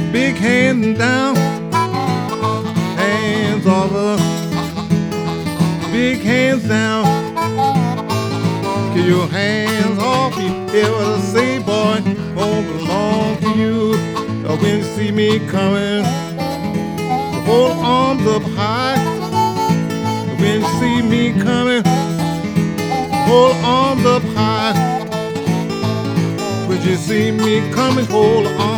big hands down, hands over, big hands down. Keep your hands off me. Hear what I say, boy, won't belong to you. When you see me coming, hold arms up high. When you see me coming, hold arms up high. When you see me coming, hold arms